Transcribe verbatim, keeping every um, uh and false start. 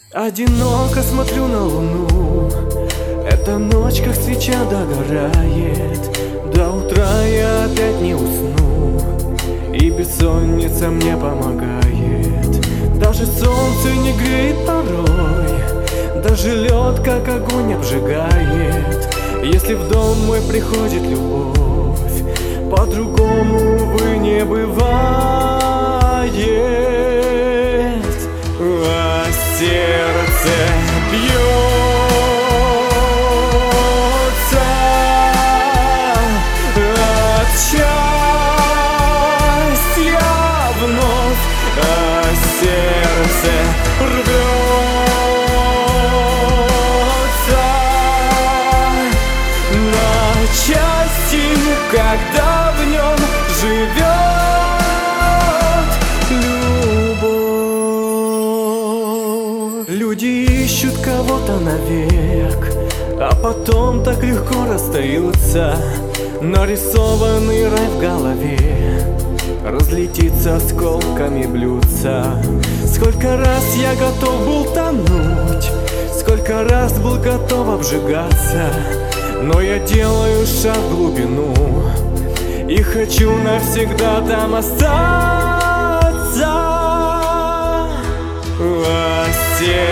Одиноко смотрю на луну. Эта ночь, как свеча, догорает. До утра я опять не усну, и бессонница мне помогает. Даже солнце не греет порой, даже лед, как огонь, обжигает. Если в дом мой приходит любовь, по-другому, увы, не бывает. А сердце бьется от счастья вновь, а сердце рвется на части, когда в нем живет любовь. Люди ищут кого-то навек, а потом так легко расстаются. Нарисованный рай в голове разлетится осколками блюдца. Сколько раз я готов был тонуть, сколько раз был готов обжигаться, но я делаю шаг в глубину и хочу навсегда там остаться. А сердце